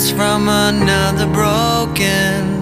glass from another broken.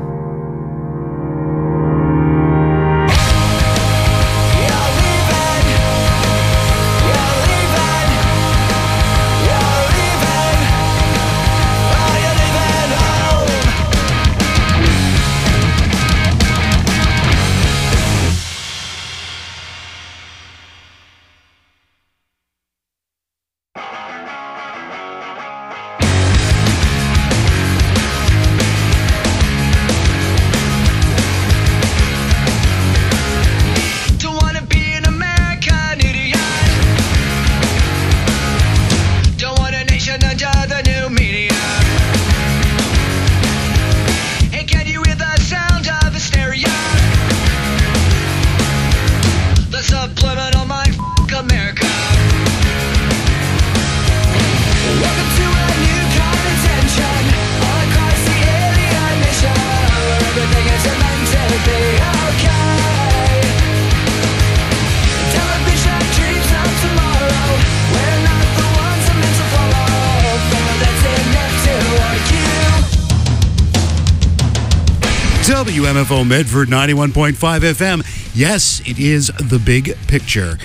WMFO Medford 91.5 FM. Yes, it is the big picture.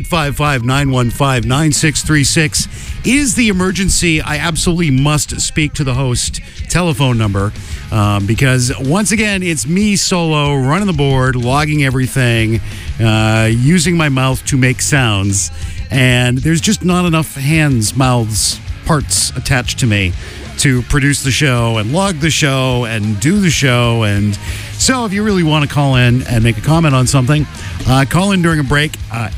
855-915-9636 is the emergency. I absolutely must speak to the host telephone number because once again, it's me solo running the board, logging everything, using my mouth to make sounds, and there's just not enough hands, mouths, parts attached to me to produce the show and log the show and do the show. And so if you really want to call in and make a comment on something, call in during a break,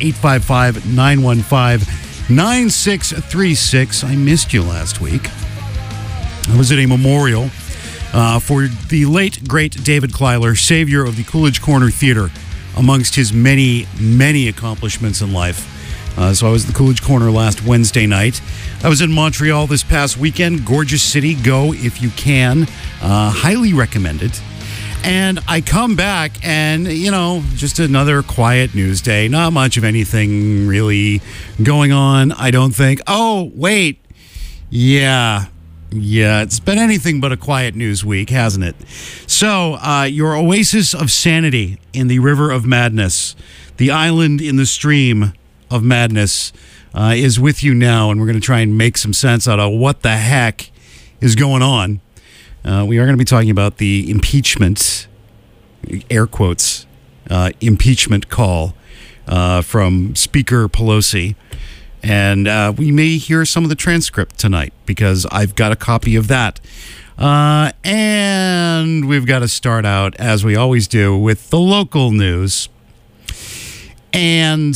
855-915-9636. I missed you last week. I was at a memorial for the late, great David Kleiler, savior of the Coolidge Corner Theater, amongst his many, many accomplishments in life. So I was at the Coolidge Corner last Wednesday night. I was in Montreal this past weekend. Gorgeous city. Go if you can. Highly recommended. And I come back and, just another quiet news day. Not much of anything really going on, I don't think. Oh, wait. Yeah, it's been anything but a quiet news week, hasn't it? So, your oasis of sanity in the river of madness, the island in the stream of madness, is with you now, and we're going to try and make some sense out of what the heck is going on. We are going to be talking about the impeachment, air quotes, impeachment call from Speaker Pelosi. And we may hear some of the transcript tonight because I've got a copy of that. And we've got to start out, as we always do, with the local news. And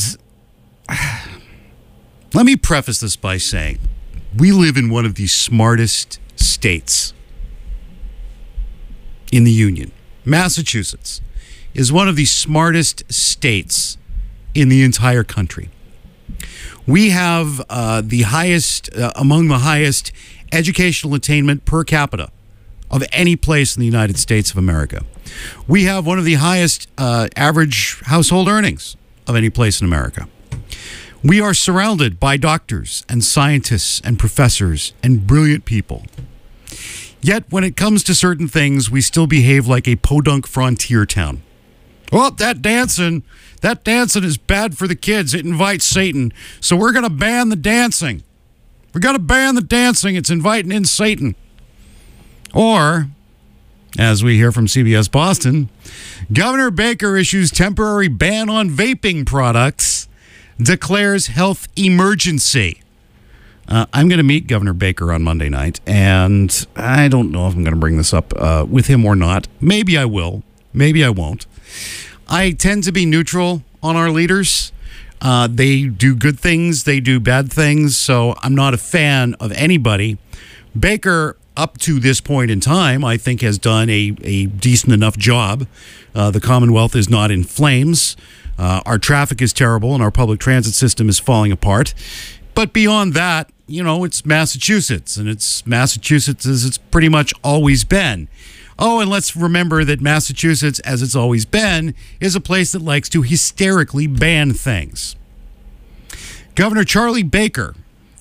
let me preface this by saying we live in one of the smartest states in the Union. Massachusetts is one of the smartest states in the entire country. We have the highest, among the highest educational attainment per capita of any place in the United States of America. We have one of the highest average household earnings of any place in America. We are surrounded by doctors and scientists and professors and brilliant people. Yet when it comes to certain things, we still behave like a podunk frontier town. Oh, that dancing is bad for the kids. It invites Satan. So we're going to ban the dancing. We're going to ban the dancing. It's inviting in Satan. Or, as we hear from CBS Boston, Governor Baker issues temporary ban on vaping products, declares health emergency. I'm going to meet Governor Baker on Monday night, and I don't know if I'm going to bring this up with him or not. Maybe I will. Maybe I won't. I tend to be neutral on our leaders. They do good things. They do bad things. So I'm not a fan of anybody. Baker, up to this point in time, I think has done a decent enough job. The Commonwealth is not in flames. Our traffic is terrible, and our public transit system is falling apart. But beyond that, it's Massachusetts, and it's Massachusetts as it's pretty much always been. Oh, and let's remember that Massachusetts, as it's always been, is a place that likes to hysterically ban things. Governor Charlie Baker,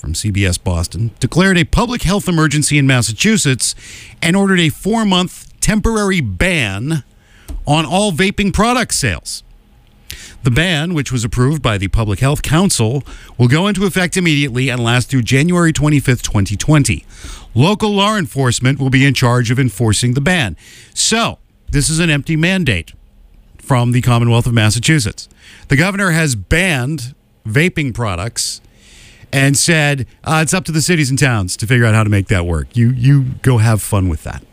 from CBS Boston, declared a public health emergency in Massachusetts and ordered a 4-month temporary ban on all vaping product sales. The ban, which was approved by the Public Health Council, will go into effect immediately and last through January 25th, 2020. Local law enforcement will be in charge of enforcing the ban. So, this is an empty mandate from the Commonwealth of Massachusetts. The governor has banned vaping products and said, it's up to the cities and towns to figure out how to make that work. You go have fun with that.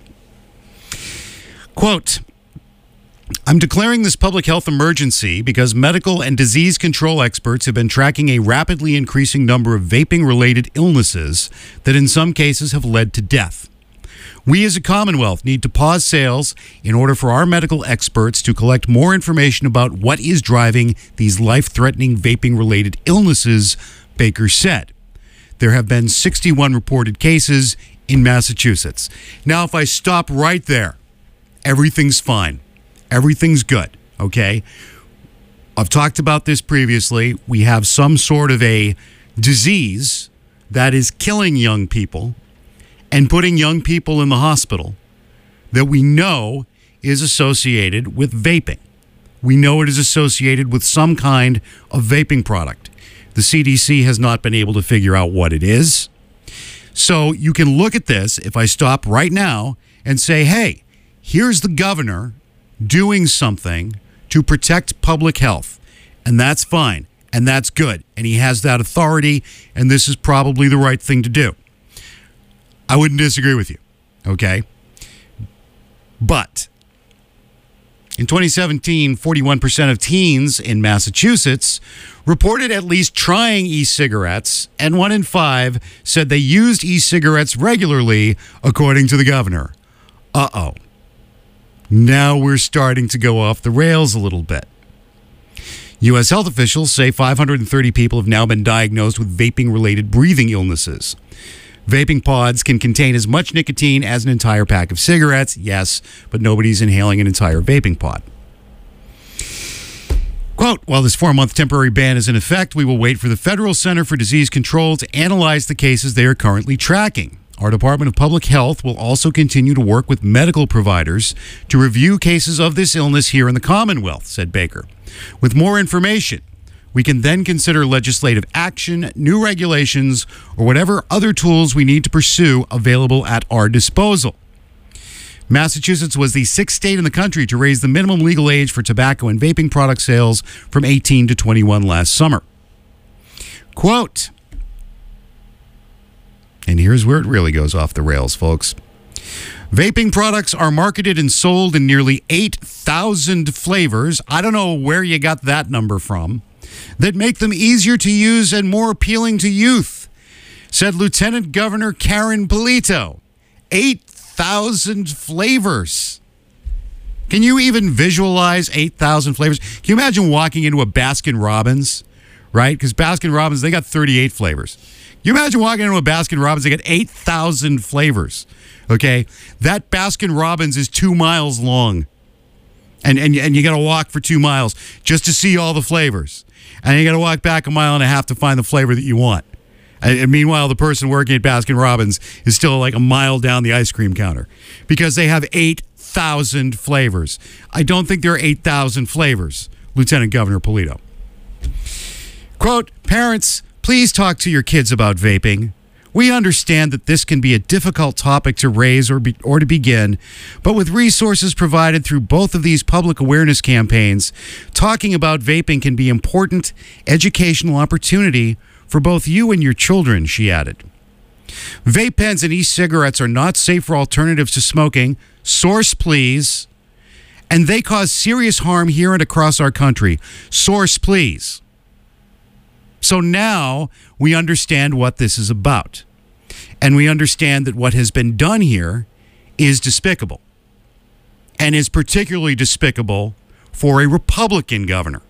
Quote, I'm declaring this public health emergency because medical and disease control experts have been tracking a rapidly increasing number of vaping-related illnesses that in some cases have led to death. We as a Commonwealth need to pause sales in order for our medical experts to collect more information about what is driving these life-threatening vaping-related illnesses, Baker said. There have been 61 reported cases in Massachusetts. Now, if I stop right there, everything's fine. Everything's good, okay? I've talked about this previously. We have some sort of a disease that is killing young people and putting young people in the hospital that we know is associated with vaping. We know it is associated with some kind of vaping product. The CDC has not been able to figure out what it is. So you can look at this, if I stop right now, and say, hey, here's the governor doing something to protect public health. And that's fine. And that's good. And he has that authority. And this is probably the right thing to do. I wouldn't disagree with you. Okay? But in 2017, 41% of teens in Massachusetts reported at least trying e-cigarettes, and 1 in 5 said they used e-cigarettes regularly, according to the governor. Uh-oh. Now we're starting to go off the rails a little bit. U.S. health officials say 530 people have now been diagnosed with vaping-related breathing illnesses. Vaping pods can contain as much nicotine as an entire pack of cigarettes, yes, but nobody's inhaling an entire vaping pod. Quote, while this 4-month temporary ban is in effect, we will wait for the Federal Center for Disease Control to analyze the cases they are currently tracking. Our Department of Public Health will also continue to work with medical providers to review cases of this illness here in the Commonwealth, said Baker. With more information, we can then consider legislative action, new regulations, or whatever other tools we need to pursue available at our disposal. Massachusetts was the 6th state in the country to raise the minimum legal age for tobacco and vaping product sales from 18 to 21 last summer. Quote, and here's where it really goes off the rails, folks. Vaping products are marketed and sold in nearly 8,000 flavors. I don't know where you got that number from. That make them easier to use and more appealing to youth, said Lieutenant Governor Karen Polito. 8,000 flavors. Can you even visualize 8,000 flavors? Can you imagine walking into a Baskin Robbins, right? Because Baskin Robbins, they got 38 flavors. Can you imagine walking into a Baskin Robbins, they got 8,000 flavors, okay? That Baskin Robbins is 2 miles long. And you got to walk for 2 miles just to see all the flavors. And you got to walk back 1.5 miles to find the flavor that you want. And meanwhile, the person working at Baskin Robbins is still like a mile down the ice cream counter because they have 8,000 flavors. I don't think there are 8,000 flavors, Lieutenant Governor Polito. Quote, parents, please talk to your kids about vaping. We understand that this can be a difficult topic to raise or to begin, but with resources provided through both of these public awareness campaigns, talking about vaping can be an important educational opportunity for both you and your children, she added. Vape pens and e-cigarettes are not safer alternatives to smoking. Source, please. And they cause serious harm here and across our country. Source, please. So now we understand what this is about. And we understand that what has been done here is despicable. And is particularly despicable for a Republican governor.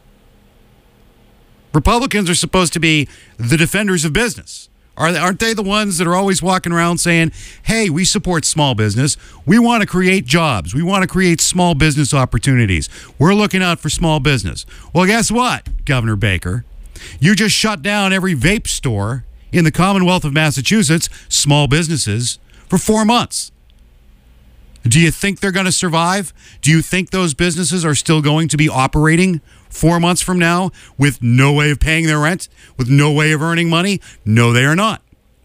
Republicans are supposed to be the defenders of business. Aren't they the ones that are always walking around saying, hey, we support small business. We want to create jobs. We want to create small business opportunities. We're looking out for small business. Well, guess what, Governor Baker? You just shut down every vape store in the Commonwealth of Massachusetts, small businesses, for 4 months. Do you think they're going to survive? Do you think those businesses are still going to be operating 4 months from now with no way of paying their rent, with no way of earning money? No, they are not.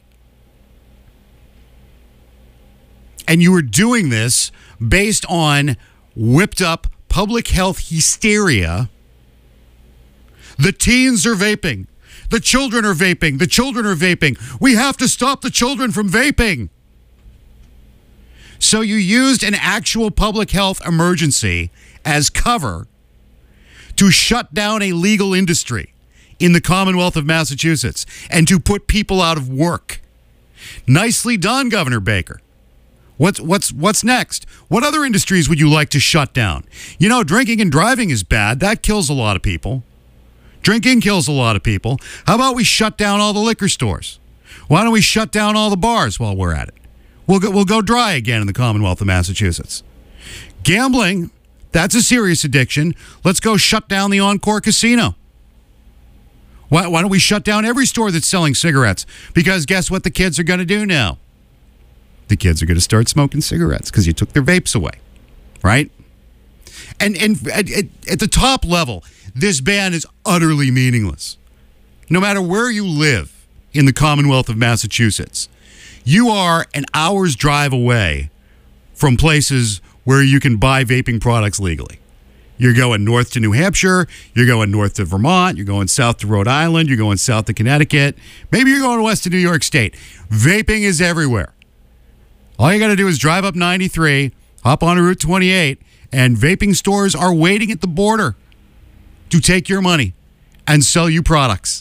And you are doing this based on whipped up public health hysteria. The teens are vaping. The children are vaping. The children are vaping. We have to stop the children from vaping. So you used an actual public health emergency as cover to shut down a legal industry in the Commonwealth of Massachusetts and to put people out of work. Nicely done, Governor Baker. What's next? What other industries would you like to shut down? You know, drinking and driving is bad. That kills a lot of people. Drinking kills a lot of people. How about we shut down all the liquor stores? Why don't we shut down all the bars while we're at it? We'll go dry again in the Commonwealth of Massachusetts. Gambling, that's a serious addiction. Let's go shut down the Encore Casino. Why don't we shut down every store that's selling cigarettes? Because guess what the kids are going to do now? The kids are going to start smoking cigarettes because you took their vapes away, right? And at the top level, this ban is utterly meaningless. No matter where you live in the Commonwealth of Massachusetts, you are an hour's drive away from places where you can buy vaping products legally. You're going north to New Hampshire, you're going north to Vermont, you're going south to Rhode Island, you're going south to Connecticut, maybe you're going west to New York State. Vaping is everywhere. All you got to do is drive up 93, hop on Route 28, and vaping stores are waiting at the border to take your money and sell you products.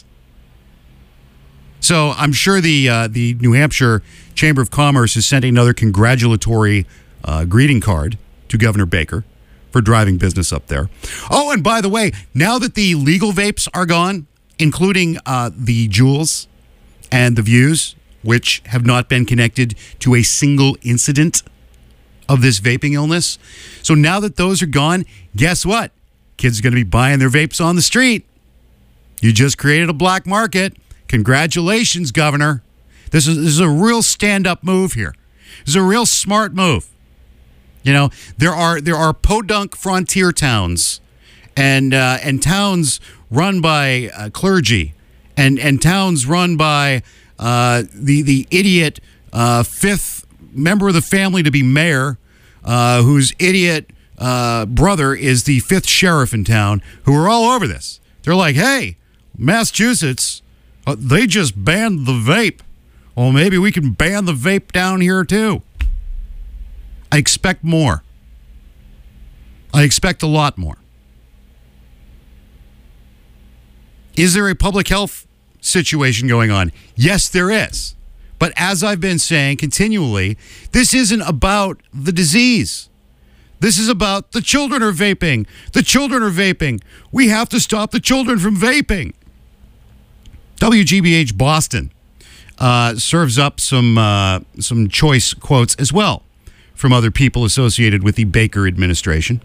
So I'm sure the New Hampshire Chamber of Commerce is sending another congratulatory greeting card to Governor Baker for driving business up there. Oh, and by the way, now that the legal vapes are gone, including the Juuls and the Views, which have not been connected to a single incident of this vaping illness. So now that those are gone, guess what? Kids are going to be buying their vapes on the street. You just created a black market. Congratulations, Governor. This is a real stand-up move here. This is a real smart move. You know, there are podunk frontier towns and towns run by clergy and towns run by the idiot fifth member of the family to be mayor, whose idiot brother is the fifth sheriff in town, who are all over this. They're like, hey, Massachusetts, they just banned the vape. Well, maybe we can ban the vape down here too. I expect more. I expect a lot more. Is there a public health situation going on? Yes, there is. But as I've been saying continually, this isn't about the disease. This is about the children are vaping. The children are vaping. We have to stop the children from vaping. WGBH Boston serves up some choice quotes as well from other people associated with the Baker administration.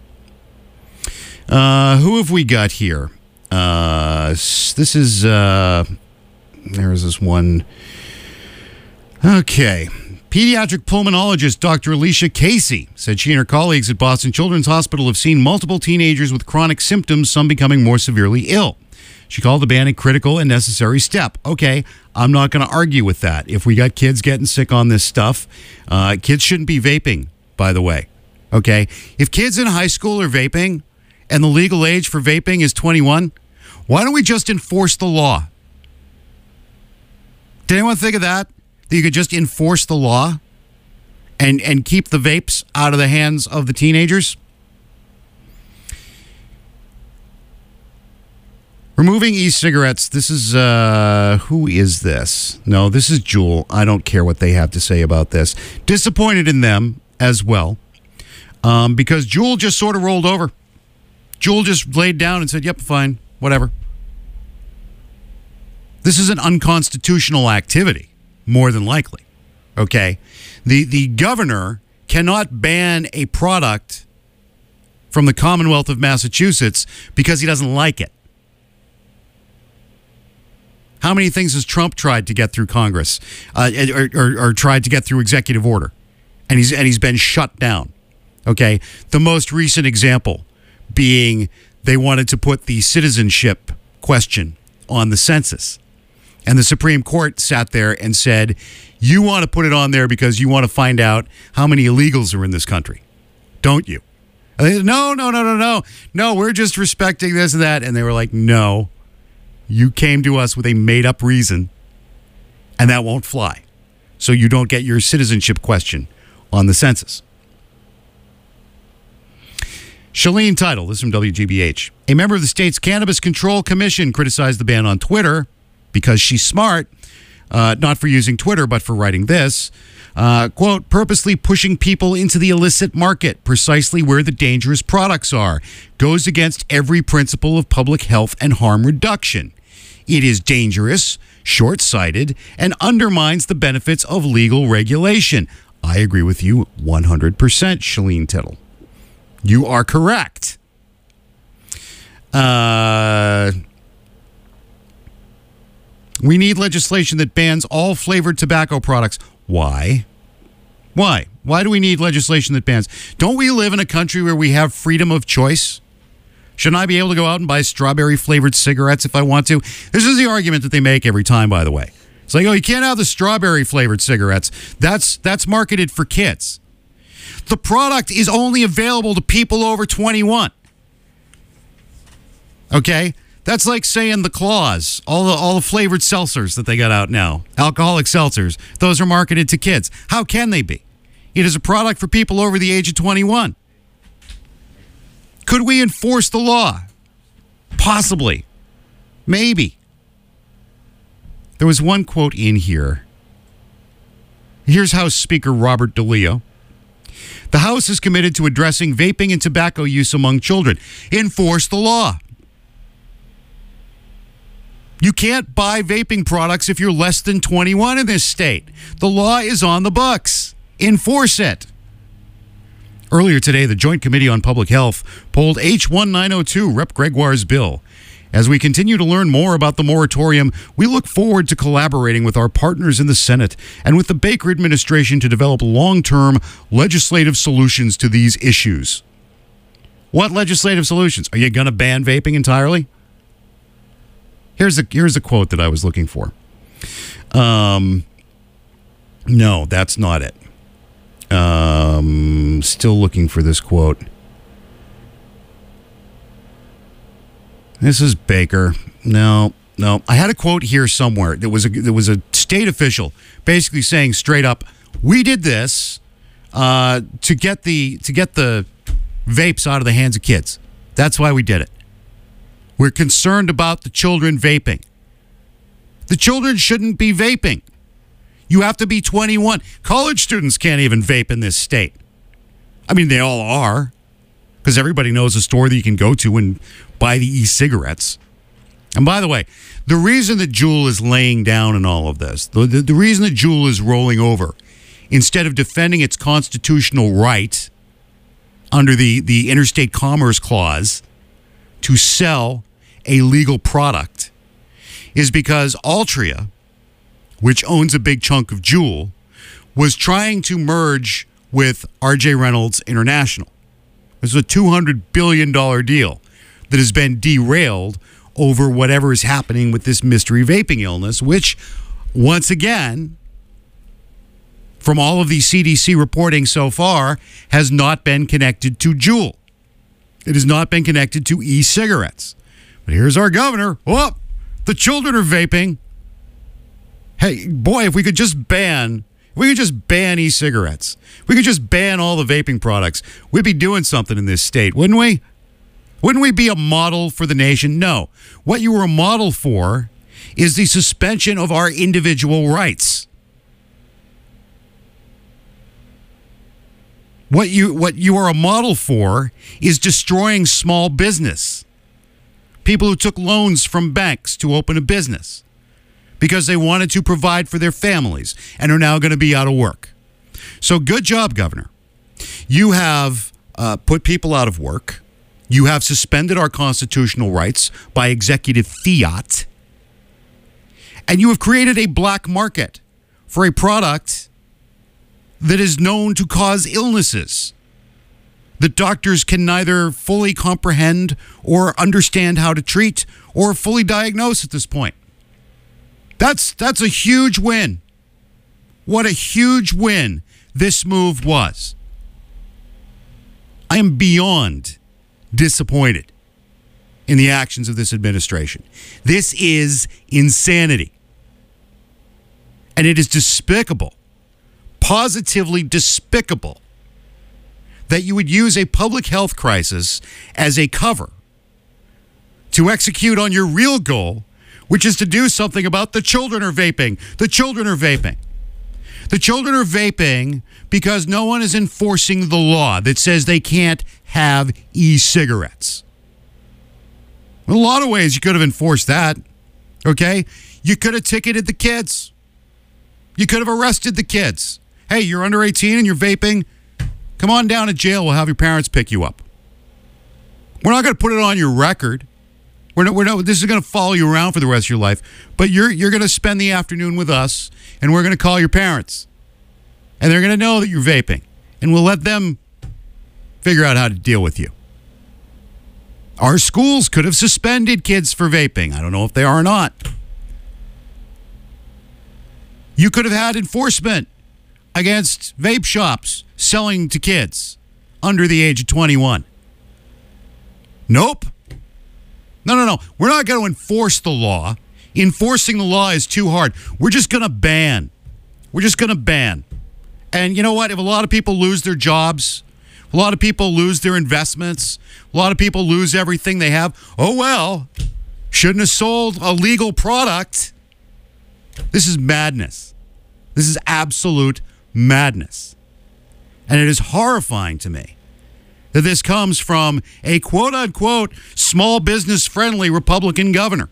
Who have we got here? This is there's this one. Okay. Pediatric pulmonologist Dr. Alicia Casey said she and her colleagues at Boston Children's Hospital have seen multiple teenagers with chronic symptoms, some becoming more severely ill. She called the ban a critical and necessary step. Okay, I'm not going to argue with that. If we got kids getting sick on this stuff, kids shouldn't be vaping, by the way. Okay? If kids in high school are vaping and the legal age for vaping is 21, why don't we just enforce the law? Did anyone think of that? That you could just enforce the law and keep the vapes out of the hands of the teenagers? Removing e-cigarettes. This is, who is this? No, this is Juul. I don't care what they have to say about this. Disappointed in them as well, because Juul just sort of rolled over. Juul just laid down and said, yep, fine, whatever. This is an unconstitutional activity, more than likely. Okay? The governor cannot ban a product from the Commonwealth of Massachusetts because he doesn't like it. How many things has Trump tried to get through Congress, or tried to get through executive order, and he's been shut down? Okay, the most recent example being they wanted to put the citizenship question on the census, and the Supreme Court sat there and said, "You want to put it on there because you want to find out how many illegals are in this country, don't you?" And they said, no, we're just respecting this and that. And they were like, no, you came to us with a made-up reason, and that won't fly. So you don't get your citizenship question on the census. Shalene Title, this is from WGBH. A member of the state's Cannabis Control Commission criticized the ban on Twitter because she's smart, not for using Twitter, but for writing this. Quote, purposely pushing people into the illicit market, precisely where the dangerous products are, goes against every principle of public health and harm reduction. It is dangerous, short-sighted, and undermines the benefits of legal regulation. I agree with you 100%, Shalene Tittle. You are correct. We need legislation that bans all flavored tobacco products. Why? Why do we need legislation that bans? Don't we live in a country where we have freedom of choice? Shouldn't I be able to go out and buy strawberry-flavored cigarettes if I want to? This is the argument that they make every time, by the way. It's like, oh, you can't have the strawberry-flavored cigarettes. That's marketed for kids. The product is only available to people over 21. Okay? That's like saying the Claws, all the flavored seltzers that they got out now, alcoholic seltzers, those are marketed to kids. How can they be? It is a product for people over the age of 21. Could we enforce the law? Possibly. Maybe. There was one quote in here. Here's House Speaker Robert DeLeo. The House is committed to addressing vaping and tobacco use among children. Enforce the law. You can't buy vaping products if you're less than 21 in this state. The law is on the books. Enforce it. Earlier today, the Joint Committee on Public Health polled H1902, Rep. Gregoire's bill. As we continue to learn more about the moratorium, we look forward to collaborating with our partners in the Senate and with the Baker administration to develop long-term legislative solutions to these issues. What legislative solutions? Are you going to ban vaping entirely? Here's the quote that I was looking for. No, that's not it. Still looking for this quote. This is Baker. No. I had a quote here somewhere. There was a state official basically saying straight up, "We did this to get the vapes out of the hands of kids. That's why we did it. We're concerned about the children vaping. The children shouldn't be vaping. You have to be 21. College students can't even vape in this state. I mean, they all are, because everybody knows a store that you can go to and buy the e-cigarettes. And by the way, the reason that Juul is laying down in all of this, the reason that Juul is rolling over, instead of defending its constitutional right under the Interstate Commerce Clause to sell a legal product, is because Altria, which owns a big chunk of Juul, was trying to merge with R.J. Reynolds International. This is a $200 billion deal that has been derailed over whatever is happening with this mystery vaping illness, which, once again, from all of the CDC reporting so far, has not been connected to Juul. It has not been connected to e-cigarettes. But here's our governor. Oh, the children are vaping. Hey, boy, if we could just ban e-cigarettes, we could just ban all the vaping products, we'd be doing something in this state, wouldn't we? Wouldn't we be a model for the nation? No. What you were a model for is the suspension of our individual rights. What you are a model for is destroying small business. People who took loans from banks to open a business because they wanted to provide for their families and are now going to be out of work. So good job, Governor. You have put people out of work. You have suspended our constitutional rights by executive fiat. And you have created a black market for a product that is known to cause illnesses that doctors can neither fully comprehend or understand how to treat or fully diagnose at this point. That's a huge win. What a huge win this move was. I am beyond disappointed in the actions of this administration. This is insanity. And it is despicable, positively despicable, that you would use a public health crisis as a cover to execute on your real goal, which is to do something about the children are vaping. The children are vaping. The children are vaping because no one is enforcing the law that says they can't have e-cigarettes. In a lot of ways, you could have enforced that, okay? You could have ticketed the kids. You could have arrested the kids. Hey, you're under 18 and you're vaping. Come on down to jail. We'll have your parents pick you up. We're not going to put it on your record. We're not. This is going to follow you around for the rest of your life. But you're going to spend the afternoon with us, and we're going to call your parents, and they're going to know that you're vaping, and we'll let them figure out how to deal with you. Our schools could have suspended kids for vaping. I don't know if they are or not. You could have had enforcement against vape shops selling to kids under the age of 21. Nope. No. We're not going to enforce the law. Enforcing the law is too hard. We're just going to ban. And you know what? If a lot of people lose their jobs, a lot of people lose their investments, a lot of people lose everything they have, oh well, shouldn't have sold a legal product. This is madness. This is absolute madness. And it is horrifying to me that this comes from a quote-unquote small business-friendly Republican governor.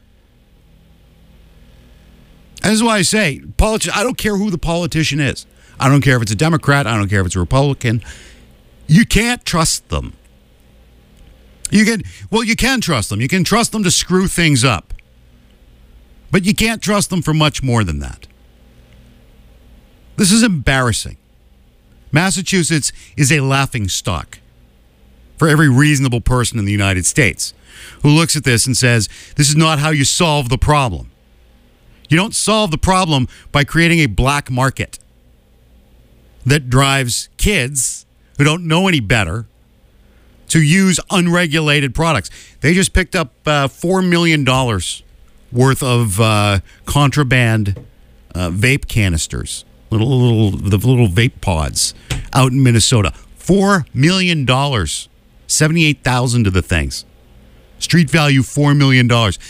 And this is why I say, I don't care who the politician is. I don't care if it's a Democrat. I don't care if it's a Republican. You can't trust them. You can trust them. You can trust them to screw things up. But you can't trust them for much more than that. This is embarrassing. Massachusetts is a laughingstock for every reasonable person in the United States who looks at this and says, this is not how you solve the problem. You don't solve the problem by creating a black market that drives kids who don't know any better to use unregulated products. They just picked up $4 million worth of contraband vape canisters, little vape pods out in Minnesota. $4 million. 78,000 of the things. Street value $4 million.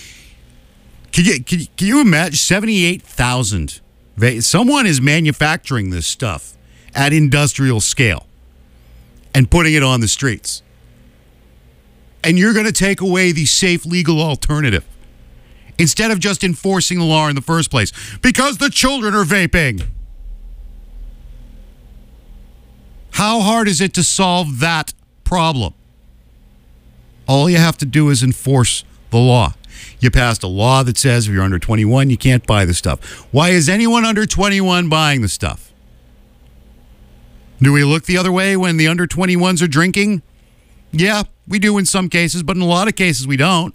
Can you imagine 78,000? Someone is manufacturing this stuff at industrial scale and putting it on the streets. And you're going to take away the safe legal alternative instead of just enforcing the law in the first place because the children are vaping. How hard is it to solve that problem? All you have to do is enforce the law. You passed a law that says if you're under 21, you can't buy the stuff. Why is anyone under 21 buying the stuff? Do we look the other way when the under 21s are drinking? Yeah, we do in some cases, but in a lot of cases we don't.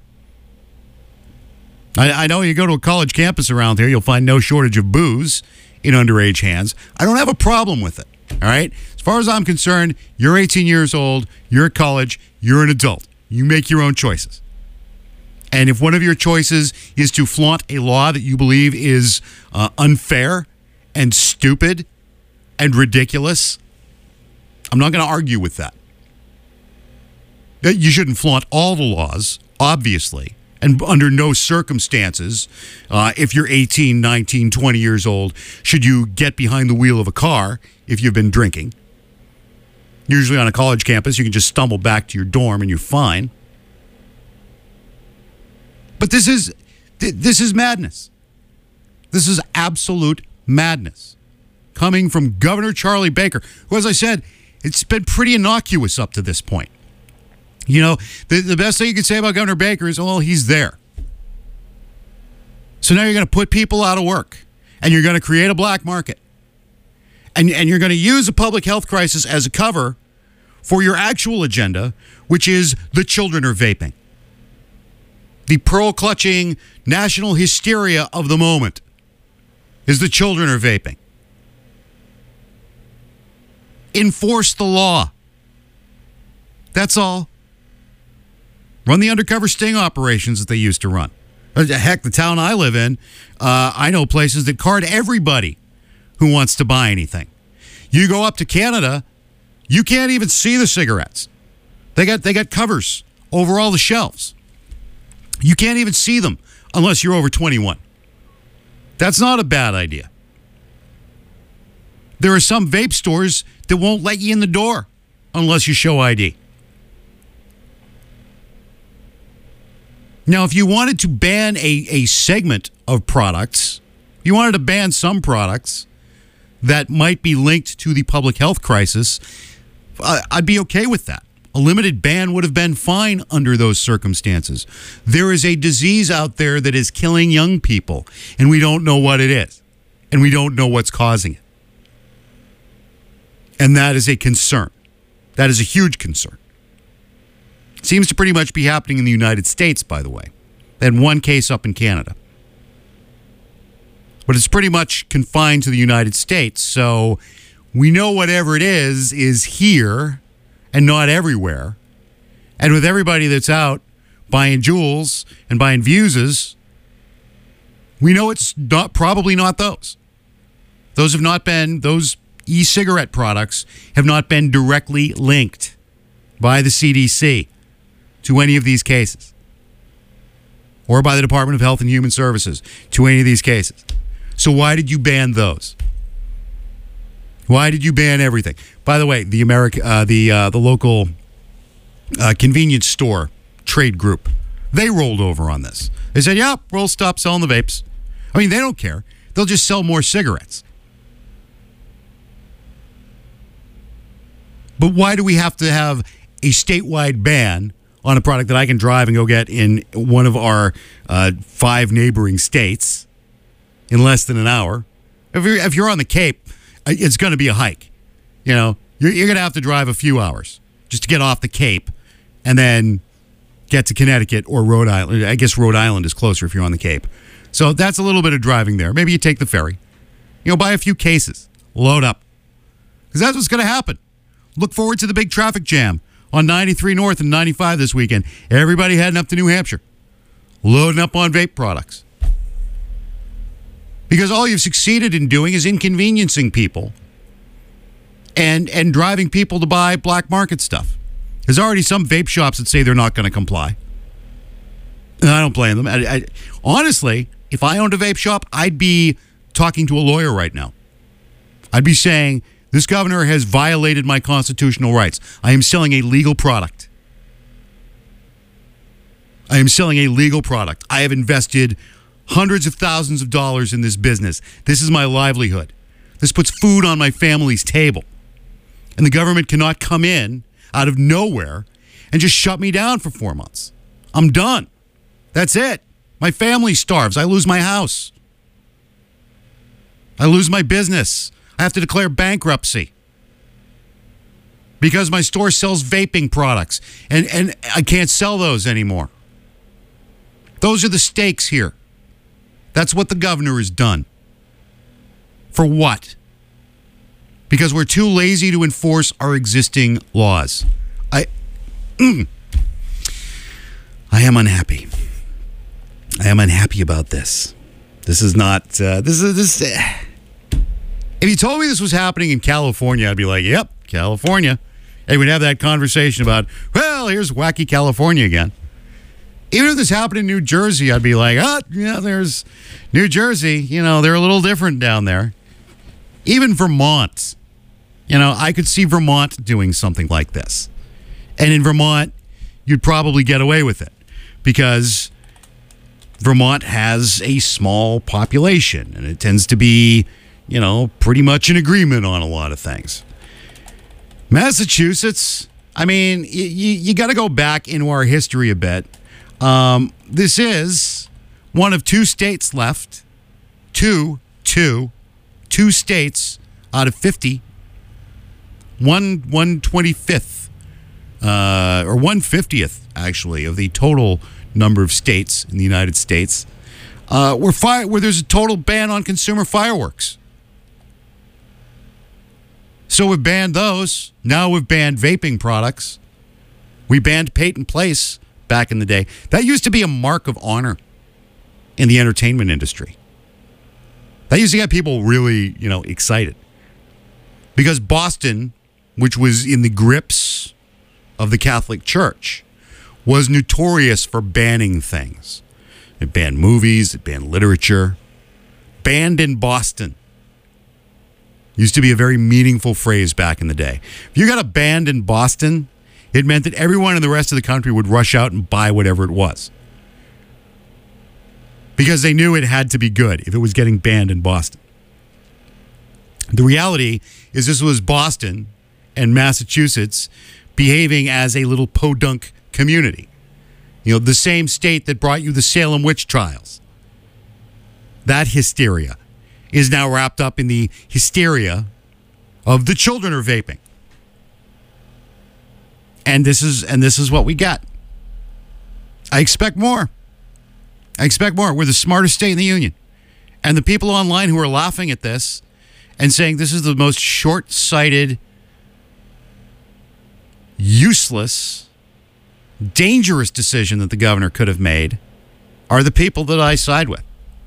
I know you go to a college campus around here, you'll find no shortage of booze in underage hands. I don't have a problem with it, all right? As far as I'm concerned, you're 18 years old, you're at college, you're an adult. You make your own choices. And if one of your choices is to flaunt a law that you believe is unfair and stupid and ridiculous, I'm not going to argue with that. You shouldn't flaunt all the laws, obviously, and under no circumstances, if you're 18, 19, 20 years old, should you get behind the wheel of a car if you've been drinking. Usually on a college campus, you can just stumble back to your dorm and you're fine. But this is madness. This is absolute madness coming from Governor Charlie Baker, who, as I said, it's been pretty innocuous up to this point. You know, the best thing you can say about Governor Baker is, well, he's there. So now you're going to put people out of work, and you're going to create a black market. And you're going to use a public health crisis as a cover for your actual agenda, which is the children are vaping. The pearl-clutching national hysteria of the moment is the children are vaping. Enforce the law. That's all. Run the undercover sting operations that they used to run. Heck, the town I live in, I know places that card everybody who wants to buy anything. You go up to Canada, you can't even see the cigarettes. They got covers over all the shelves. You can't even see them unless you're over 21. That's not a bad idea. There are some vape stores that won't let you in the door unless you show ID. Now, if you wanted to ban a segment of products, you wanted to ban some products that might be linked to the public health crisis, I'd be okay with that. A limited ban would have been fine under those circumstances. There is a disease out there that is killing young people, and we don't know what it is, and we don't know what's causing it. And that is a concern. That is a huge concern. Seems to pretty much be happening in the United States, by the way. They had one case up in Canada. But it's pretty much confined to the United States, so we know whatever it is here and not everywhere. And with everybody that's out buying Juuls and buying Vuses, we know it's probably not those. Those e-cigarette products have not been directly linked by the CDC to any of these cases, or by the Department of Health and Human Services to any of these cases. So why did you ban those? Why did you ban everything? By the way, the local convenience store trade group, they rolled over on this. They said, "Yep, we'll stop selling the vapes." I mean, they don't care. They'll just sell more cigarettes. But why do we have to have a statewide ban on a product that I can drive and go get in one of our 5 neighboring states in less than an hour? If you're on the Cape, it's going to be a hike. You know, you're going to have to drive a few hours just to get off the Cape and then get to Connecticut or Rhode Island. I guess Rhode Island is closer if you're on the Cape. So that's a little bit of driving there. Maybe you take the ferry. Buy a few cases. Load up. Because that's what's going to happen. Look forward to the big traffic jam on 93 North and 95 this weekend. Everybody heading up to New Hampshire. Loading up on vape products. Because all you've succeeded in doing is inconveniencing people and driving people to buy black market stuff. There's already some vape shops that say they're not going to comply. And I don't blame them. Honestly, if I owned a vape shop, I'd be talking to a lawyer right now. I'd be saying, this governor has violated my constitutional rights. I am selling a legal product. I have invested hundreds of thousands of dollars in this business. This is my livelihood. This puts food on my family's table. And the government cannot come in out of nowhere and just shut me down for 4 months. I'm done. That's it. My family starves. I lose my house. I lose my business. I have to declare bankruptcy because my store sells vaping products and I can't sell those anymore. Those are the stakes here. That's what the governor has done. For what? Because we're too lazy to enforce our existing laws. I am unhappy. I am unhappy about this. This is not, if you told me this was happening in California, I'd be like, yep, California. And we'd have that conversation about, well, here's wacky California again. Even if this happened in New Jersey, I'd be like, there's New Jersey. They're a little different down there. Even Vermont. I could see Vermont doing something like this. And in Vermont, you'd probably get away with it because Vermont has a small population and it tends to be pretty much in agreement on a lot of things. Massachusetts, I mean, you got to go back into our history a bit. This is one of two states left. Two states out of 50. 1/25th, or 1/50th, actually, of the total number of states in the United States, where there's a total ban on consumer fireworks. So we've banned those. Now we've banned vaping products. We banned patent place back in the day. That used to be a mark of honor in the entertainment industry. That used to get people really, excited. Because Boston, which was in the grips of the Catholic Church, was notorious for banning things. It banned movies, it banned literature. Banned in Boston. Used to be a very meaningful phrase back in the day. If you got a banned in Boston, it meant that everyone in the rest of the country would rush out and buy whatever it was. Because they knew it had to be good if it was getting banned in Boston. The reality is this was Boston and Massachusetts behaving as a little podunk community. The same state that brought you the Salem witch trials. That hysteria is now wrapped up in the hysteria of the children are vaping. And this is what we got. I expect more. We're the smartest state in the union. And the people online who are laughing at this and saying this is the most short-sighted, useless, dangerous decision that the governor could have made are the people that I side with.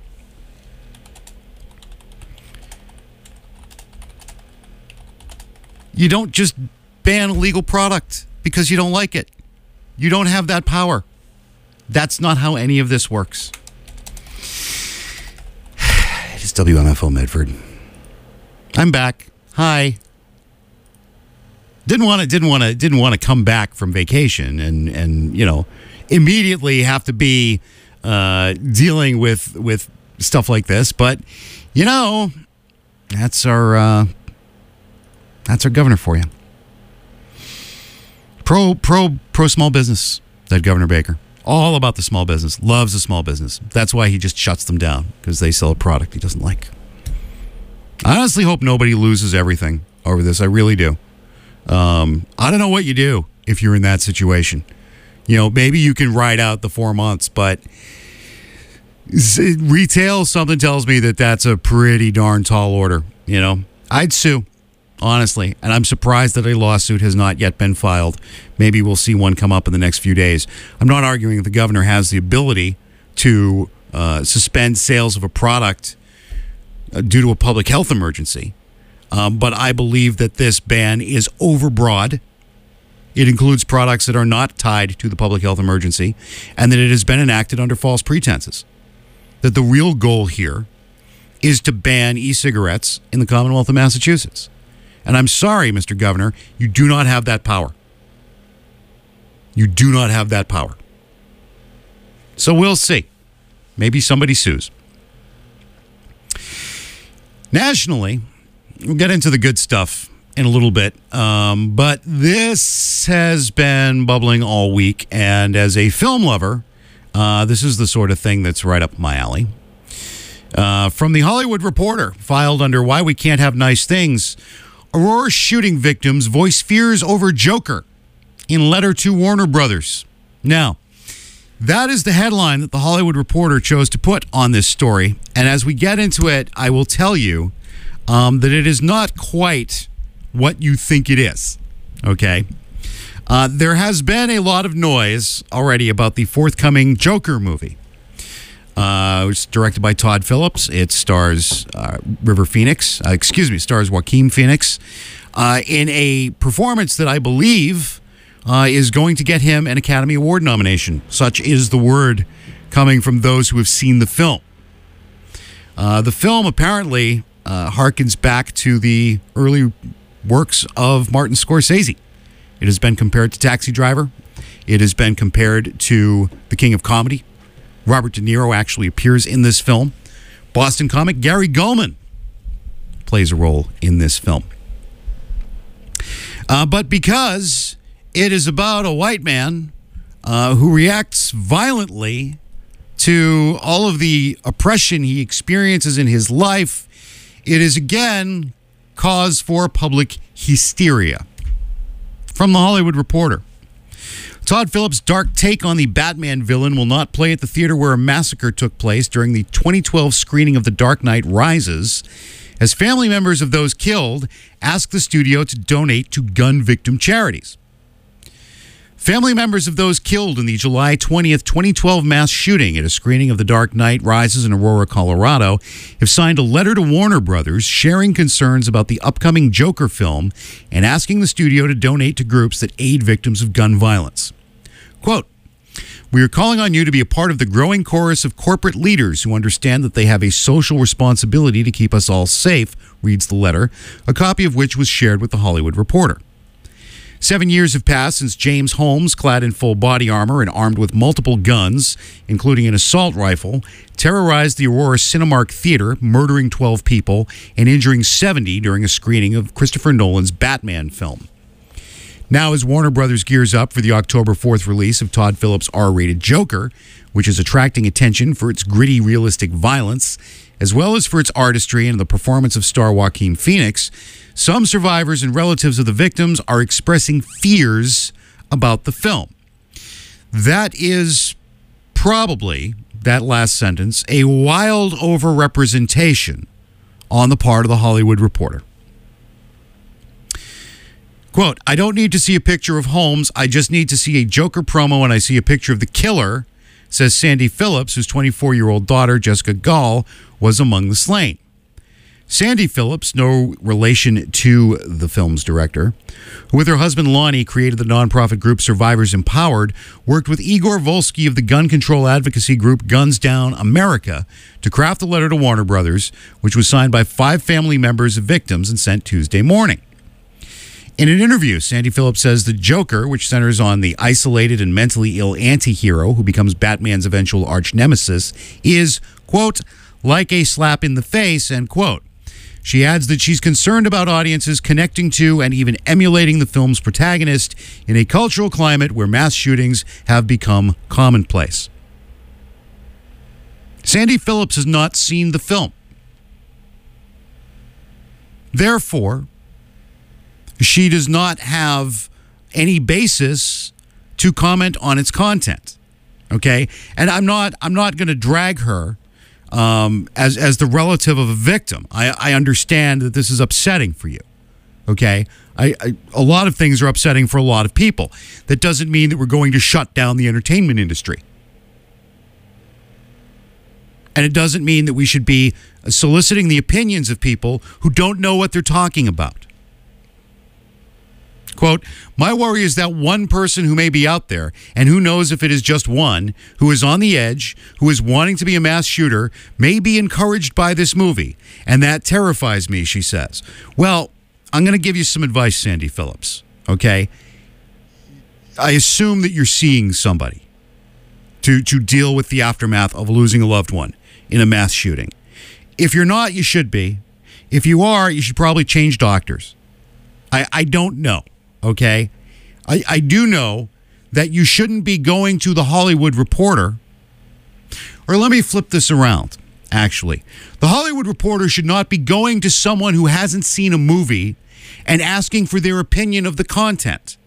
You don't just ban a legal product because you don't like it. You don't have that power. That's not how any of this works. It's WMFO Medford. I'm back. Hi. Didn't want to come back from vacation and immediately have to be dealing with stuff like this, but that's our governor for you. Pro small business, that Governor Baker. All about the small business. Loves the small business. That's why he just shuts them down, because they sell a product he doesn't like. I honestly hope nobody loses everything over this. I really do. I don't know what you do if you're in that situation. Maybe you can ride out the 4 months, but retail, something tells me that that's a pretty darn tall order. I'd sue. Honestly, and I'm surprised that a lawsuit has not yet been filed. Maybe we'll see one come up in the next few days. I'm not arguing that the governor has the ability to suspend sales of a product due to a public health emergency, but I believe that this ban is overbroad. It includes products that are not tied to the public health emergency, and that it has been enacted under false pretenses. That the real goal here is to ban e-cigarettes in the Commonwealth of Massachusetts. And I'm sorry, Mr. Governor, you do not have that power. You do not have that power. So we'll see. Maybe somebody sues. Nationally, we'll get into the good stuff in a little bit. But this has been bubbling all week. And as a film lover, this is the sort of thing that's right up my alley. From the Hollywood Reporter, filed under Why We Can't Have Nice Things, Aurora shooting victims voice fears over Joker in letter to Warner Brothers. Now, that is the headline that the Hollywood Reporter chose to put on this story. And as we get into it, I will tell you that it is not quite what you think it is. Okay? There has been a lot of noise already about the forthcoming Joker movie. It's directed by Todd Phillips. It stars stars Joaquin Phoenix in a performance that I believe is going to get him an Academy Award nomination. Such is the word coming from those who have seen the film. The film apparently harkens back to the early works of Martin Scorsese. It has been compared to Taxi Driver. It has been compared to The King of Comedy. Robert De Niro actually appears in this film. Boston comic Gary Gulman plays a role in this film. But because it is about a white man who reacts violently to all of the oppression he experiences in his life, it is again cause for public hysteria. From The Hollywood Reporter. Todd Phillips' dark take on the Batman villain will not play at the theater where a massacre took place during the 2012 screening of The Dark Knight Rises, as family members of those killed ask the studio to donate to gun victim charities. Family members of those killed in the July 20th, 2012 mass shooting at a screening of The Dark Knight Rises in Aurora, Colorado, have signed a letter to Warner Brothers sharing concerns about the upcoming Joker film and asking the studio to donate to groups that aid victims of gun violence. Quote, "We are calling on you to be a part of the growing chorus of corporate leaders who understand that they have a social responsibility to keep us all safe," reads the letter, a copy of which was shared with The Hollywood Reporter. 7 years have passed since James Holmes, clad in full body armor and armed with multiple guns, including an assault rifle, terrorized the Aurora Cinemark Theater, murdering 12 people and injuring 70 during a screening of Christopher Nolan's Batman film. Now, as Warner Brothers gears up for the October 4th release of Todd Phillips' R-rated Joker, which is attracting attention for its gritty, realistic violence, as well as for its artistry and the performance of star Joaquin Phoenix, some survivors and relatives of the victims are expressing fears about the film. That is probably, that last sentence, a wild overrepresentation on the part of The Hollywood Reporter. Quote, "I don't need to see a picture of Holmes. I just need to see a Joker promo and I see a picture of the killer," says Sandy Phillips, whose 24-year-old daughter, Jessica Gall, was among the slain. Sandy Phillips, no relation to the film's director, who with her husband Lonnie created the nonprofit group Survivors Empowered, worked with Igor Volsky of the gun control advocacy group Guns Down America to craft a letter to Warner Brothers, which was signed by 5 family members of victims and sent Tuesday morning. In an interview, Sandy Phillips says the Joker, which centers on the isolated and mentally ill anti-hero who becomes Batman's eventual arch-nemesis, is, quote, "like a slap in the face," end quote. She adds that she's concerned about audiences connecting to and even emulating the film's protagonist in a cultural climate where mass shootings have become commonplace. Sandy Phillips has not seen the film. Therefore, she does not have any basis to comment on its content. Okay? And I'm not going to drag her as the relative of a victim. I understand that this is upsetting for you. Okay? A lot of things are upsetting for a lot of people. That doesn't mean that we're going to shut down the entertainment industry. And it doesn't mean that we should be soliciting the opinions of people who don't know what they're talking about. Quote, "My worry is that one person who may be out there, and who knows if it is just one, who is on the edge, who is wanting to be a mass shooter, may be encouraged by this movie. And that terrifies me," she says. Well, I'm going to give you some advice, Sandy Phillips, okay? I assume that you're seeing somebody to deal with the aftermath of losing a loved one in a mass shooting. If you're not, you should be. If you are, you should probably change doctors. I don't know. Okay, I do know that you shouldn't be going to the Hollywood Reporter, or let me flip this around, actually. The Hollywood Reporter should not be going to someone who hasn't seen a movie and asking for their opinion of the content,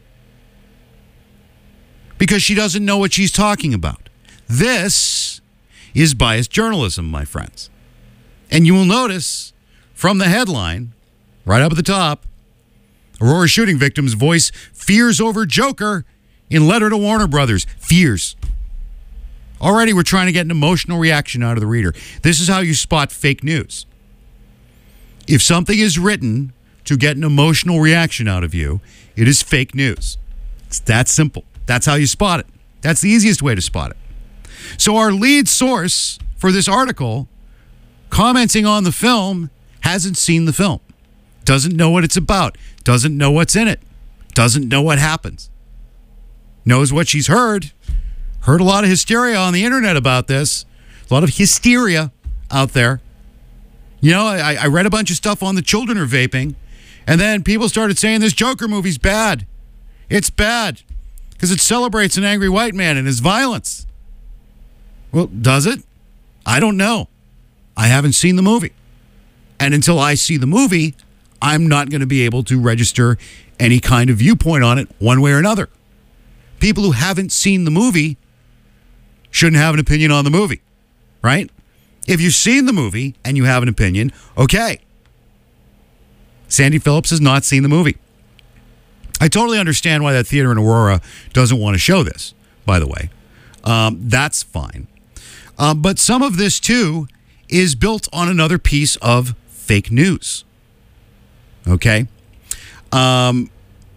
because she doesn't know what she's talking about. This is biased journalism, my friends. And you will notice from the headline, right up at the top, Aurora shooting victims voice fears over Joker in letter to Warner Brothers. Fears. Already we're trying to get an emotional reaction out of the reader. This is how you spot fake news. If something is written to get an emotional reaction out of you, it is fake news. It's that simple. That's how you spot it. That's the easiest way to spot it. So our lead source for this article, commenting on the film, hasn't seen the film. Doesn't know what it's about. Doesn't know what's in it. Doesn't know what happens. Knows what she's heard. Heard a lot of hysteria on the internet about this. A lot of hysteria out there. You know, I read a bunch of stuff on the children are vaping, and then people started saying this Joker movie's bad. It's bad because it celebrates an angry white man and his violence. Well, does it? I don't know. I haven't seen the movie. And until I see the movie, I'm not going to be able to register any kind of viewpoint on it one way or another. People who haven't seen the movie shouldn't have an opinion on the movie, right? If you've seen the movie and you have an opinion, okay. Sandy Phillips has not seen the movie. I totally understand why that theater in Aurora doesn't want to show this, by the way. That's fine. But some of this, too, is built on another piece of fake news. Okay? And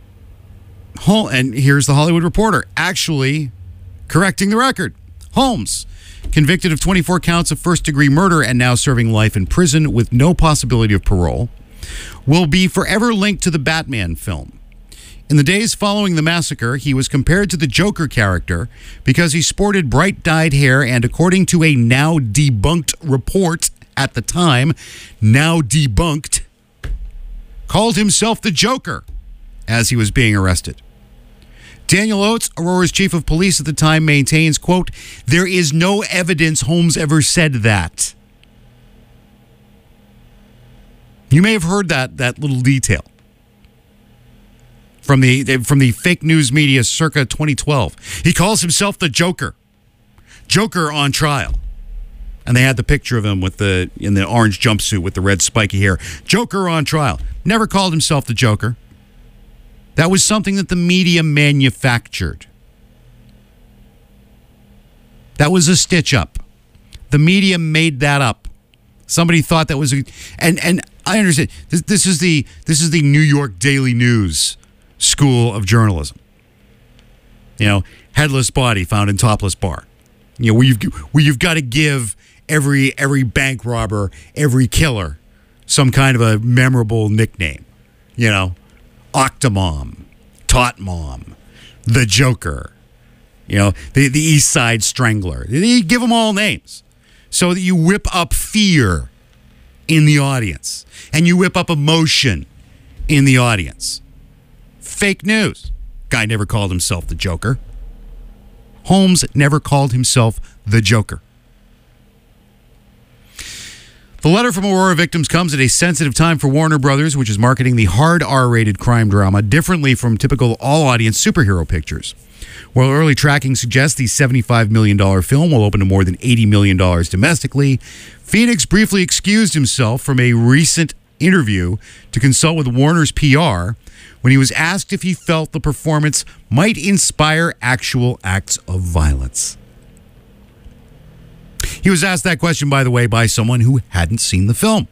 here's the Hollywood Reporter actually correcting the record. Holmes, convicted of 24 counts of first-degree murder and now serving life in prison with no possibility of parole, will be forever linked to the Batman film. In the days following the massacre, he was compared to the Joker character because he sported bright-dyed hair and, according to a now debunked report at the time, now debunked, called himself the Joker as he was being arrested. Daniel Oates, Aurora's chief of police at the time, maintains, quote, "There is no evidence Holmes ever said that." You may have heard that little detail from the fake news media circa 2012. He calls himself the Joker. Joker on trial. And they had the picture of him in the orange jumpsuit with the red spiky hair. Joker on trial. Never called himself the Joker. That was something that the media manufactured. That was a stitch up. The media made that up. Somebody thought that was and I understand. This is the New York Daily News school of journalism. You know, headless body found in topless bar. You know, where you've got to give every bank robber, every killer, some kind of a memorable nickname. You know, Octomom, Tot Mom, the Joker. You know, the East Side Strangler. You give them all names so that you whip up fear in the audience and you whip up emotion in the audience. Fake news. Guy never called himself the Joker. Holmes never called himself the Joker. The letter from Aurora victims comes at a sensitive time for Warner Brothers, which is marketing the hard R-rated crime drama differently from typical all-audience superhero pictures. While early tracking suggests the $75 million film will open to more than $80 million domestically, Phoenix briefly excused himself from a recent interview to consult with Warner's PR when he was asked if he felt the performance might inspire actual acts of violence. He was asked that question, by the way, by someone who hadn't seen the film.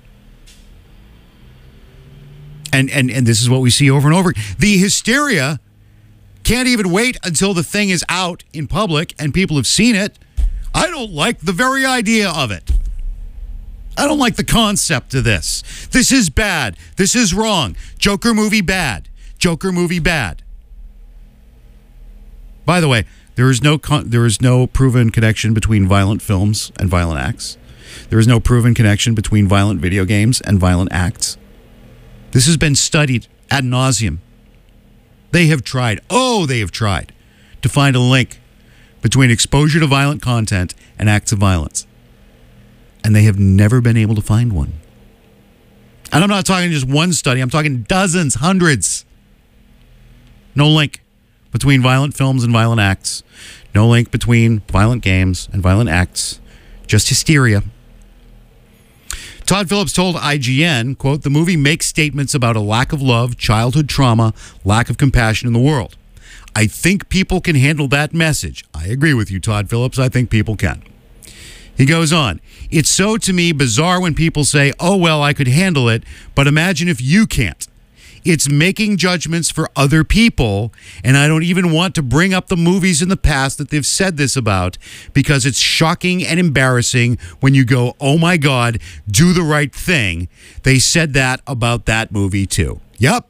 And this is what we see over and over. The hysteria can't even wait until the thing is out in public and people have seen it. I don't like the very idea of it. I don't like the concept of this. This is bad. This is wrong. Joker movie bad. Joker movie bad. By the way, there is no proven connection between violent films and violent acts. There is no proven connection between violent video games and violent acts. This has been studied ad nauseum. They have tried to find a link between exposure to violent content and acts of violence. And they have never been able to find one. And I'm not talking just one study. I'm talking dozens, hundreds. No link between violent films and violent acts. No link between violent games and violent acts. Just hysteria. Todd Phillips told IGN, quote, "The movie makes statements about a lack of love, childhood trauma, lack of compassion in the world. I think people can handle that message." I agree with you, Todd Phillips. I think people can. He goes on, "It's so, to me, bizarre when people say, 'Oh, well, I could handle it,' but imagine if you can't. It's making judgments for other people, and I don't even want to bring up the movies in the past that they've said this about, because it's shocking and embarrassing when you go, 'Oh my God, do the right thing. They said that about that movie too.'" Yep.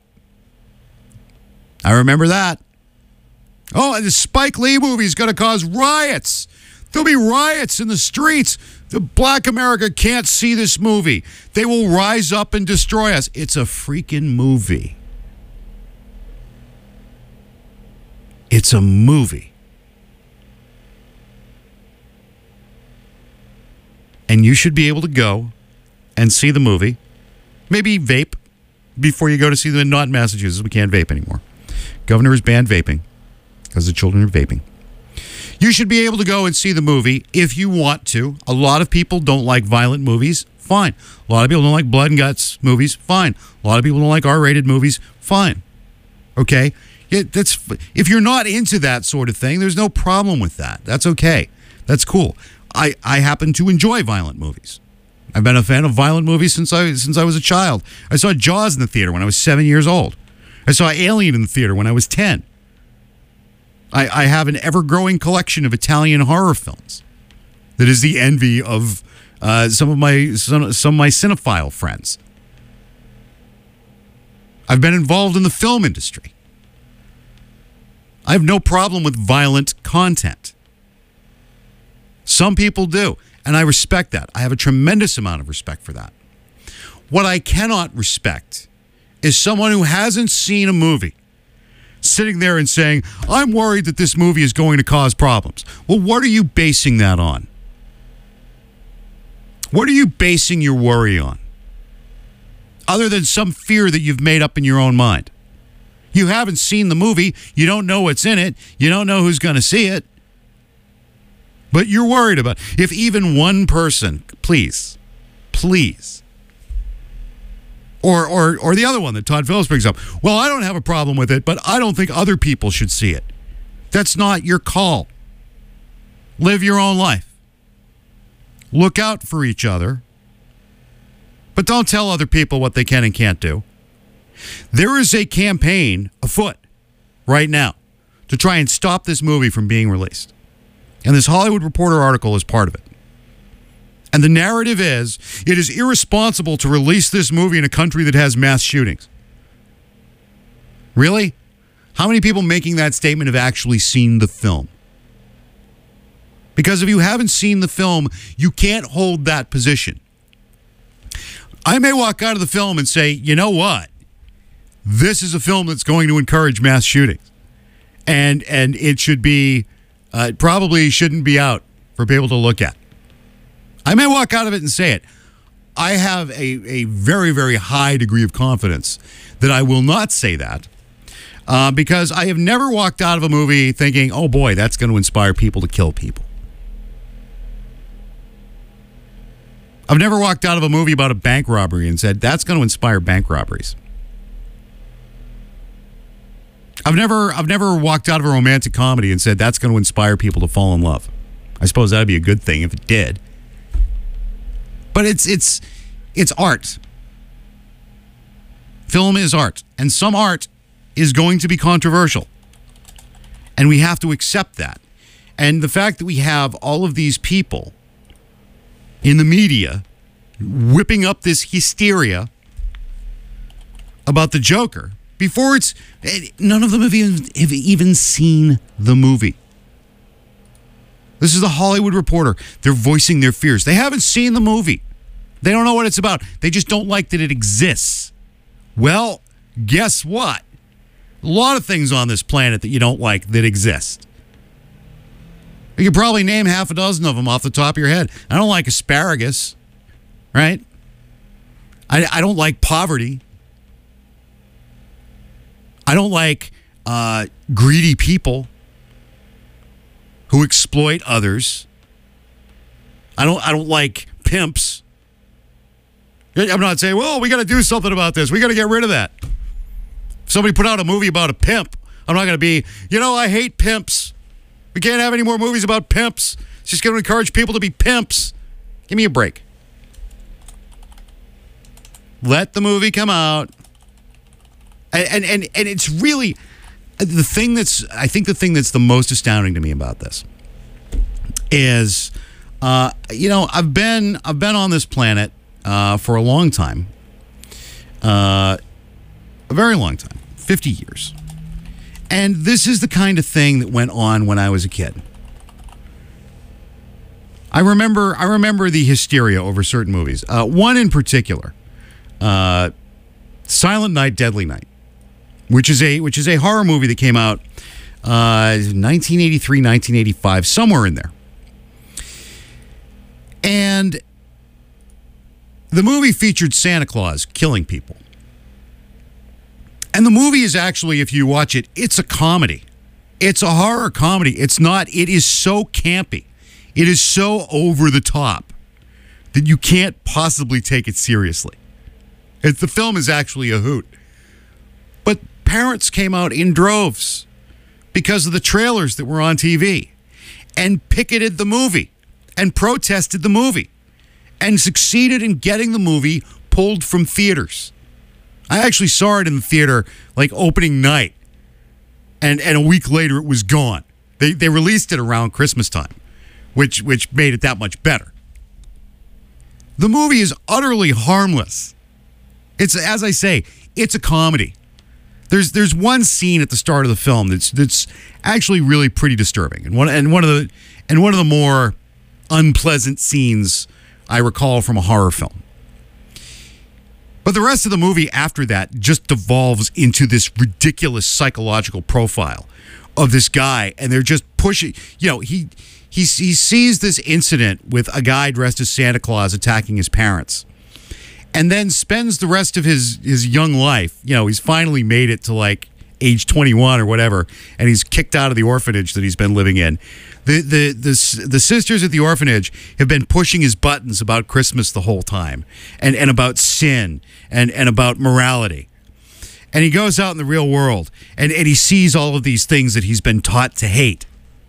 I remember that. Oh, and the Spike Lee movie is going to cause riots. There'll be riots in the streets. The Black America can't see this movie. They will rise up and destroy us. It's a freaking movie. It's a movie. And you should be able to go and see the movie. Maybe vape before you go to see them. Not in Massachusetts. We can't vape anymore. Governor has banned vaping because the children are vaping. You should be able to go and see the movie if you want to. A lot of people don't like violent movies. Fine. A lot of people don't like blood and guts movies. Fine. A lot of people don't like R-rated movies. Fine. Okay? If you're not into that sort of thing, there's no problem with that. That's okay. That's cool. I happen to enjoy violent movies. I've been a fan of violent movies since I was a child. I saw Jaws in the theater when I was 7 years old. I saw Alien in the theater when I was 10. I have an ever-growing collection of Italian horror films that is the envy of some of my cinephile friends. I've been involved in the film industry. I have no problem with violent content. Some people do, and I respect that. I have a tremendous amount of respect for that. What I cannot respect is someone who hasn't seen a movie sitting there and saying, I'm worried that this movie is going to cause problems. Well, what are you basing that on? What are you basing your worry on? Other than some fear that you've made up in your own mind. You haven't seen the movie. You don't know what's in it. You don't know who's going to see it. But you're worried about it. If even one person, please, or the other one that Todd Phillips brings up, well, I don't have a problem with it, but I don't think other people should see it. That's not your call. Live your own life. Look out for each other. But don't tell other people what they can and can't do. There is a campaign afoot right now to try and stop this movie from being released. And this Hollywood Reporter article is part of it. And the narrative is, it is irresponsible to release this movie in a country that has mass shootings. Really? How many people making that statement have actually seen the film? Because if you haven't seen the film, you can't hold that position. I may walk out of the film and say, you know what? This is a film that's going to encourage mass shootings. And it should be, it probably shouldn't be out for people to look at. I may walk out of it and say it. I have a very, very high degree of confidence that I will not say that because I have never walked out of a movie thinking, oh boy, that's going to inspire people to kill people. I've never walked out of a movie about a bank robbery and said, that's going to inspire bank robberies. I've never walked out of a romantic comedy and said, that's going to inspire people to fall in love. I suppose that'd be a good thing if it did. But it's art. Film is art. And some art is going to be controversial. And we have to accept that. And the fact that we have all of these people in the media whipping up this hysteria about the Joker before none of them have even seen the movie. This is the Hollywood Reporter. They're voicing their fears. They haven't seen the movie. They don't know what it's about. They just don't like that it exists. Well, guess what? A lot of things on this planet that you don't like that exist. You could probably name half a dozen of them off the top of your head. I don't like asparagus, right? I don't like poverty. I don't like greedy people who exploit others. I don't like pimps. I'm not saying, well, we got to do something about this. We got to get rid of that. If somebody put out a movie about a pimp, I'm not going to be, I hate pimps. We can't have any more movies about pimps. It's just going to encourage people to be pimps. Give me a break. Let the movie come out. And it's really I think the thing that's the most astounding to me about this is, I've been on this planet for a long time, a very long time, 50 years. And this is the kind of thing that went on when I was a kid. I remember the hysteria over certain movies. One in particular, Silent Night, Deadly Night, which is a horror movie that came out 1983, 1985, somewhere in there. And The movie featured Santa Claus killing people. And the movie is actually, if you watch it, it's a comedy. It's a horror comedy. It's not, it is so campy. It is so over the top that you can't possibly take it seriously. The film is actually a hoot. But parents came out in droves because of the trailers that were on TV and picketed the movie and protested the movie and succeeded in getting the movie pulled from theaters. I actually saw it in the theater like opening night, and a week later it was gone. They released it around Christmas time, which made it that much better. The movie is utterly harmless. It's, as I say, it's a comedy. There's one scene at the start of the film that's actually really pretty disturbing, and one of the more unpleasant scenes I recall from a horror film. But the rest of the movie after that just devolves into this ridiculous psychological profile of this guy, and they're just pushing. You know, he sees this incident with a guy dressed as Santa Claus attacking his parents, and then spends the rest of his young life. You know, he's finally made it to like age 21 or whatever, and he's kicked out of the orphanage that he's been living in. The sisters at the orphanage have been pushing his buttons about Christmas the whole time, and about sin and about morality. And he goes out in the real world and he sees all of these things that he's been taught to hate.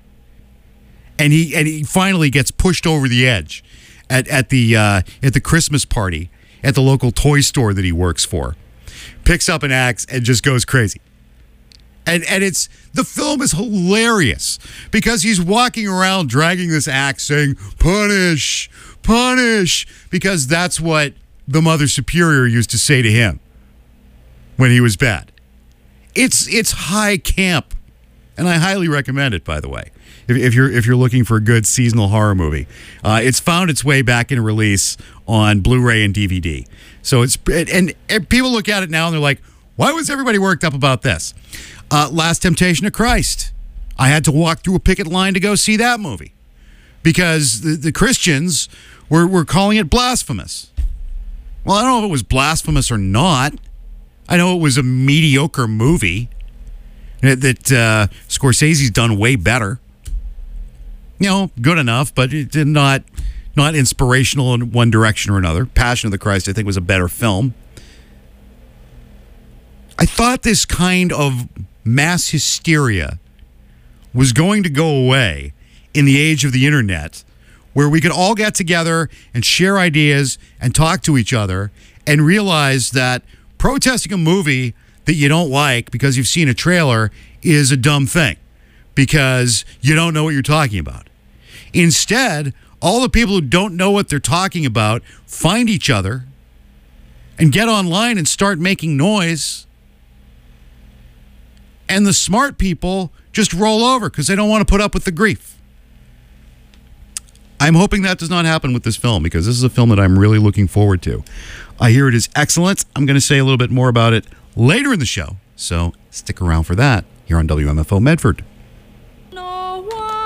And he finally gets pushed over the edge at the Christmas party at the local toy store that he works for. Picks up an axe and just goes crazy. And the film is hilarious because he's walking around dragging this axe saying, "Punish, punish," because that's what the Mother Superior used to say to him when he was bad. It's high camp, and I highly recommend it, by the way. If you're looking for a good seasonal horror movie, it's found its way back in release on Blu-ray and DVD. So and people look at it now and they're like, "Why was everybody worked up about this?" Last Temptation of Christ. I had to walk through a picket line to go see that movie because the Christians were calling it blasphemous. Well, I don't know if it was blasphemous or not. I know it was a mediocre movie that Scorsese's done way better. You know, good enough, but it did not inspirational in one direction or another. Passion of the Christ, I think, was a better film. I thought this kind of mass hysteria was going to go away in the age of the internet, where we could all get together and share ideas and talk to each other and realize that protesting a movie that you don't like because you've seen a trailer is a dumb thing because you don't know what you're talking about. Instead, all the people who don't know what they're talking about find each other and get online and start making noise. And the smart people just roll over because they don't want to put up with the grief. I'm hoping that does not happen with this film because this is a film that I'm really looking forward to. I hear it is excellent. I'm going to say a little bit more about it later in the show, so stick around for that here on WMFO Medford. No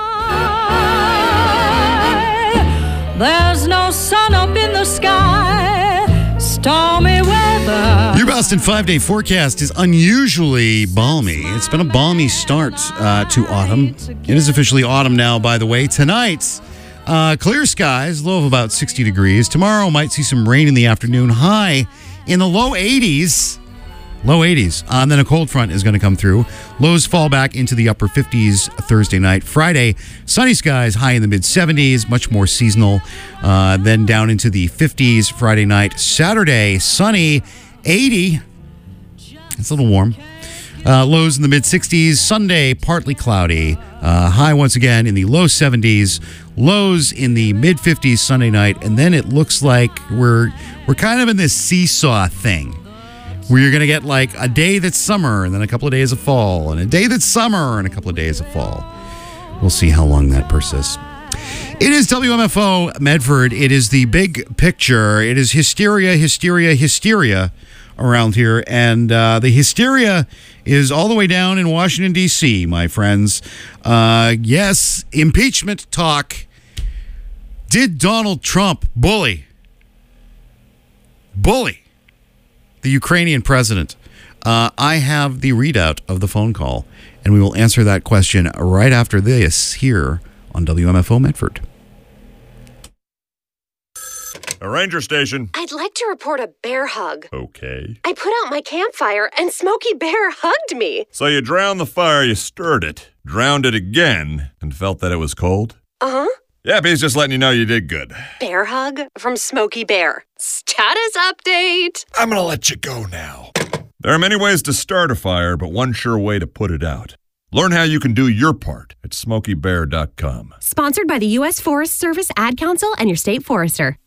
why there's no sun up in the sky, stormy weather. Your Boston 5-day forecast is unusually balmy. It's been a balmy start to autumn. It is officially autumn now, by the way. Tonight, clear skies, low of about 60 degrees. Tomorrow might see some rain in the afternoon, high in the low 80s. Low 80s. And then a cold front is going to come through. Lows fall back into the upper 50s Thursday night. Friday, sunny skies, high in the mid 70s, much more seasonal. Then down into the 50s Friday night. Saturday, sunny, 80. It's a little warm. Lows in the mid 60s. Sunday, partly cloudy. High once again in the low 70s. Lows in the mid 50s Sunday night. And then it looks like we're kind of in this seesaw thing, where you're going to get like a day that's summer and then a couple of days of fall and a day that's summer and a couple of days of fall. We'll see how long that persists. It is WMFO Medford. It is the big picture. It is hysteria, hysteria, hysteria around here. And the hysteria is all the way down in Washington, D.C., my friends. Yes, impeachment talk. Did Donald Trump bully bully the Ukrainian president? I have the readout of the phone call, and we will answer that question right after this here on WMFO Medford. A ranger station. I'd like to report a bear hug. Okay. I put out my campfire and Smokey Bear hugged me. So you drowned the fire, you stirred it, drowned it again, and felt that it was cold? Uh-huh. Yep, he's just letting you know you did good. Bear hug from Smokey Bear. Status update. I'm gonna let you go now. There are many ways to start a fire, but one sure way to put it out. Learn how you can do your part at SmokeyBear.com. Sponsored by the U.S. Forest Service Ad Council and your state forester.